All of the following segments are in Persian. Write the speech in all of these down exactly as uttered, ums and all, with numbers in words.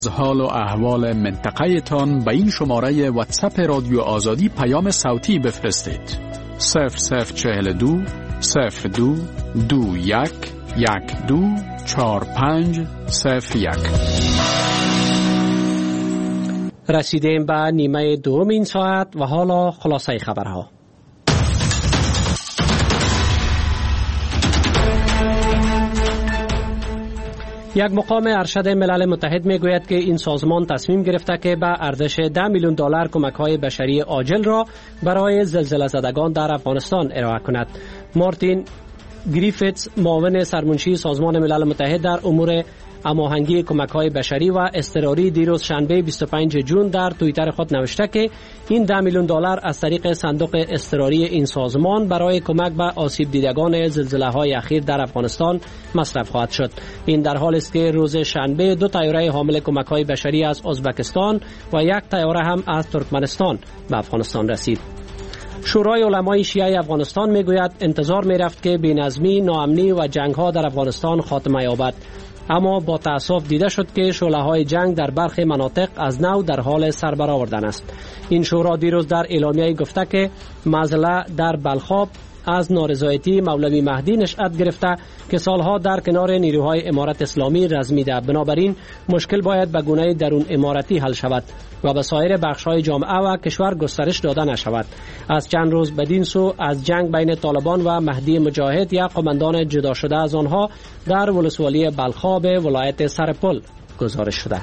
حال و احوال منطقه تان به این شماره واتساپ رادیو آزادی پیام صوتی بفرستید. صفر صفر چهل دو صفر دو دو یک یک دو چهار پنج صفر یک. رسیدیم به نیمه دوم این ساعت و حالا خلاصه خبرها. یک مقام ارشد ملل متحد میگوید که این سازمان تصمیم گرفته که به ارزش ده میلیون دلار کمک‌های بشری عاجل را برای زلزله زدگان در افغانستان ارائه کند. مارتین گریفیتس، معاون سرمنشی سازمان ملل متحد در امور هماهنگی کمک‌های بشری و اضطراری، دیروز شنبه بیست و پنجم ژوئن در توییتر خود نوشته که این ده میلیون دلار از طریق صندوق اضطراری این سازمان برای کمک به آسیب دیدگان زلزله‌های اخیر در افغانستان مصرف خواهد شد. این در حالی است که روز شنبه دو طیاره حامل کمک‌های بشری از ازبکستان و یک طیاره هم از ترکمنستان به افغانستان رسید. شورای علمای شیعه افغانستان میگوید انتظار میرفت که بی‌نظمی، ناامنی و جنگ‌ها در افغانستان خاتمه یابد، اما با تأسف دیده شد که شعله‌های جنگ در برخی مناطق از نو در حال سربرآوردن است. این شورا دیروز در اعلامیه گفته که معضله در بلخاب از نارضایتی مولوی مهدی نشأت گرفته که سالها در کنار نیروهای امارت اسلامی رزمیده. بنابراین مشکل باید به گونه درون امارتی حل شود و به سایر بخش‌های جامعه و کشور گسترش داده نشود. از چند روز بدین سو از جنگ بین طالبان و مهدی مجاهد یا قماندان جدا شده از آنها در ولسوالی بلخاب ولایت سرپل گزارش شده.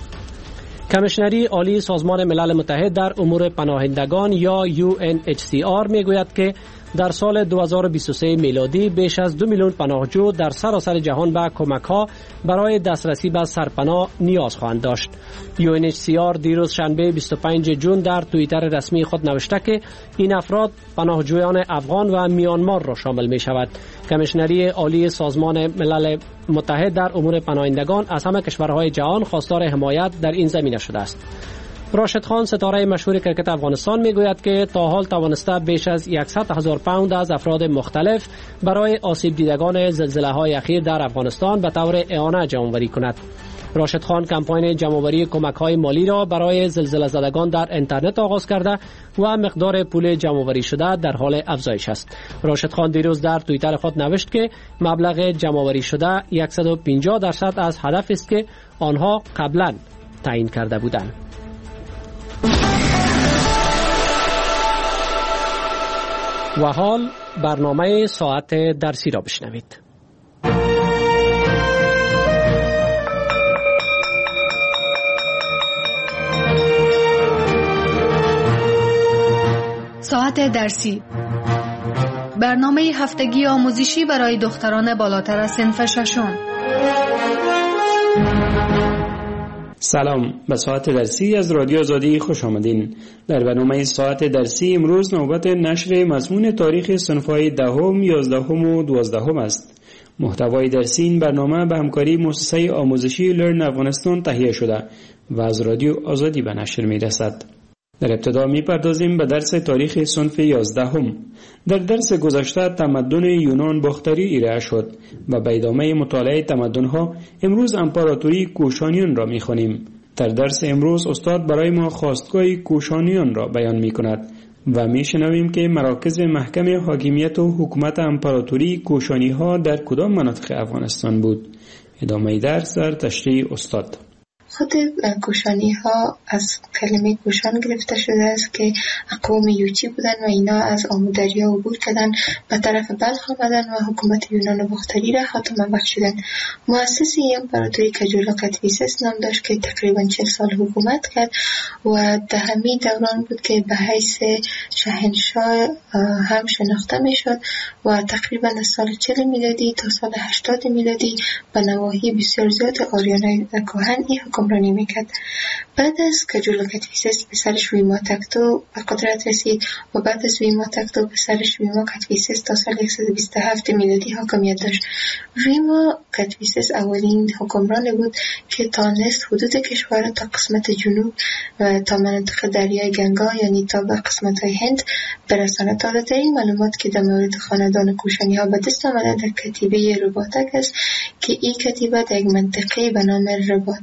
کمیشنری عالی سازمان ملل متحد در امور پناهندگان یا یو ان اچ سی آر میگوید که در سال دو هزار و بیست و سه میلادی بیش از دو میلیون پناهجو در سراسر جهان به کمک‌ها برای دسترسی به سرپناه نیاز خواهند داشت. یو ان اچ سی آر دیروز شنبه بیست و پنجم ژوئن در توییتر رسمی خود نوشته که این افراد پناهجویان افغان و میانمار را شامل می شود. کمیشنری عالی سازمان ملل متحد در امور پناهندگان از همه کشورهای جهان خواستار حمایت در این زمینه شده است. راشد خان، ستاره مشهور کرکت افغانستان، میگوید که تا حال توانسته بیش از صد هزار پوند از افراد مختلف برای آسیب دیدگان زلزله‌های اخیر در افغانستان به طور اعانه جمع‌آوری کند. راشد خان کمپاین جمع‌آوری کمک‌های مالی را برای زلزله زدگان در اینترنت آغاز کرده و مقدار پول جمع‌آوری شده در حال افزایش است. راشد خان دیروز در توییتر خود نوشت که مبلغ جمع‌آوری شده صد و پنجاه درصد از هدفی است که آنها قبلا تعیین کرده بودند. و حال برنامه ساعت درسی را بشنوید. ساعت درسی، برنامه هفتگی آموزشی برای دختران بالاتر از صنف ششم. سلام، به ساعت درسی از رادیو آزادی خوش آمدین. در برنامه ساعت درسی امروز نوبت نشر مضمون تاریخ صنف‌های دهم، یازدهم و دوازدهم است. محتوای درسی این برنامه به همکاری مؤسسه آموزشی لرن افغانستان تهیه شده و از رادیو آزادی به نشر می‌رسد. در ابتدا می‌پردازیم به درس تاریخ صنف یازدهم. در درس گذشته تمدن یونان باختری ارائه شد و به ادامه مطالعه تمدن‌ها امروز امپراتوری کوشانیان را می‌خوانیم. در درس امروز استاد برای ما خواستگاه کوشانیان را بیان می‌کند و می‌شنویم که مراکز محکم حاکمیت و حکومت امپراتوری کوشانی‌ها در کدام مناطق افغانستان بود. ادامه درس در تشریح استاد. خود کوشانی ها از کلمه کوشان گرفته شده است که اقوام یوچی بودن و اینا از آمودریا عبور کردن به طرف بلخ آمدن و حکومت یونان باختری را خاتمه بخشیدن. مؤسس این امپراتوری کجولا کتویسس نام داشت که تقریبا چهل سال حکومت کرد و در همین دوران بود که به حیث شاهنشاه هم شناخته می شد و تقریبا از سال چهل میلادی تا سال هشتاد میلادی به نواحی بسیار زیاد آریانای کهن این حکمرانی میکرد. بعد از کجولا کتویسس پسرش ویما تکتو به قدرت رسید و بعد از ویما تکتو پسرش ویما کتویسس تا سال صد و بیست و هفت میلادی حاکمیت داشت. ویما کتویسس اولین حکمران بود که تانست حدود کشور تا قسمت جنوب و تا مناطق دریای گنگا یعنی تا به قسمت های هند برساند. تازه‌ترین معلومات که در مورد خاندان کوشانی ها به دست آمده در کتیبه رباطک است که این کتیبه در یک منطقه به نام رباطک بین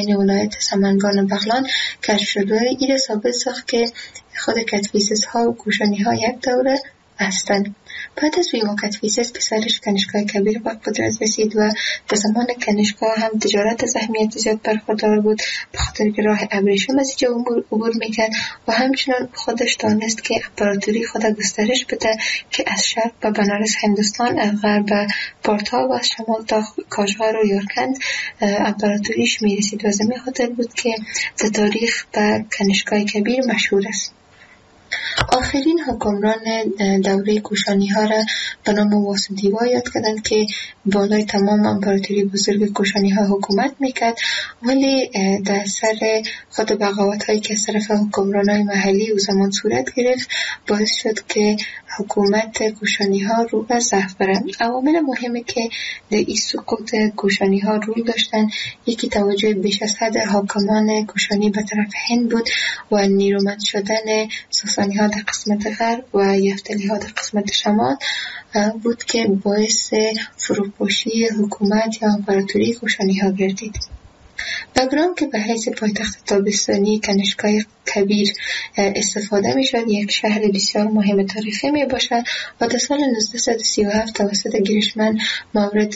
بین ولایت سمنگان و بغلان کشف شد و این ثابت ساخت که خود کتفیسس ها و کوشانی ها یک دوره هستند. بعد از ویما کتفیسس پسرش کنشگاه کبیر به قدرت رسید و در زمان کنشگاه هم تجارت از اهمیت زیاد برخوردار بود، به خاطر که راه ابریشم از اینجا عبور میکرد و همچنان خودش دانست که امپراتوری خود گسترش بده که از شرق به بنارس هندوستان، از غرب به پارتا و از شمال تا کاشغر و یارکند امپراتوریش میرسید و زمین خاطر بود که در تاریخ به کنشگاه کبیر مشهور است. آخرین حکمران دوره کوشانی ها را به نام واسودیوا یاد کردند که بالای تمام امپراتوری بزرگ کوشانی ها حکومت میکرد، ولی در سر خود بغاوت هایی که از طرف حکمران های محلی و زمان صورت گرفت باعث شد که حکومت کوشانی ها رو به ضعف برند. عوامل مهمی که در این سقوط کوشانی ها رول داشتند، یکی توجه بیش از حد حاکمان کوشانی به طرف هند بود و نیرومند شدن ساسانی ها در قسمت غرب و یفتلی ها در قسمت شمال بود که باعث فروپاشی حکومت یا امپراتوری کوشانی ها گردید. بگرام که به حیث پایتخت تابستانی کنشگاه کبیر استفاده می شد، یک شهر بسیار مهم تاریخی می باشد و در سال نوزده سی و هفت توسط گیرشمن مورد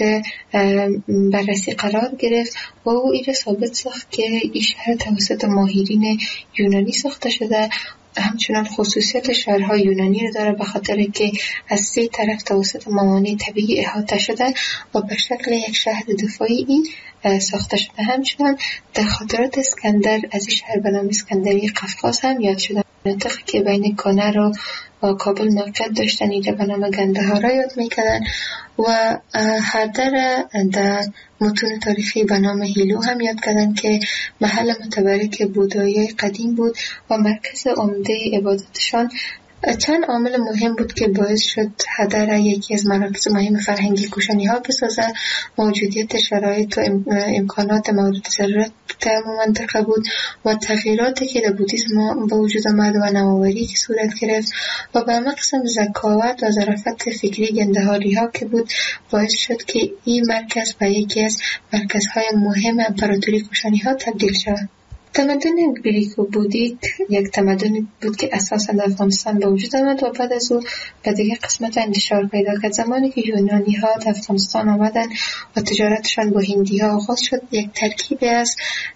بررسی قرار گرفت و او این ثابت ساخت که این شهر توسط ماهرین یونانی ساخته شده. همچنان خصوصیت شهرهای یونانی رو داره به خاطر که از سه طرف توسط موانع طبیعی احاطه شده و به شکل یک شهر دفاعی ساخته شده. همچنان در خاطرات اسکندر از این شهر به نام اسکندری قفقاز هم یاد شده. منطقه که بین کانر و کابل موقعیت داشتن اینجا به نام گندهارا یاد میکردن و هردر در متون تاریخی به نام هیلو هم یاد کردن که محل متبرک بودایی قدیم بود و مرکز عمده عبادتشان. چند عامل مهم بود که باعث شد هدر یکی از مراکز مهم فرهنگی کوشانی ها بسازه. موجودیت شرایط و امکانات مورد ضرورت در منطقه بود و تغییراتی که در بودیسم به وجود آمد و نوآوری که صورت گرفت و به همه قسم ذکاوت و ظرافت فکری گندهاری ها که بود باعث شد که این مرکز به یکی از مرکزهای مهم امپراتوری کوشانی ها تبدیل شود. تمدن گریک و بودیک یک تمدن بود که اساساً در افغانستان به وجود آمد و بعد از او به دیگه قسمت انتشار پیدا کرد. زمانی که یونانی ها در افغانستان آمدن و تجارتشان با هندی ها آغاز شد، یک ترکیب از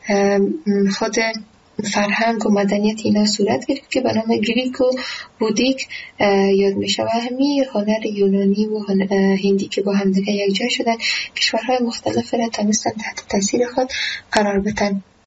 خود فرهنگ و مدنیت اینا صورت گرفت که به نام گریک و بودیک یاد می شود. همین هنر یونانی و هندی که با همدیگه یک جای شدن، کشورهای مختلف را تونستن تحت تاثیر خود قرار بدن.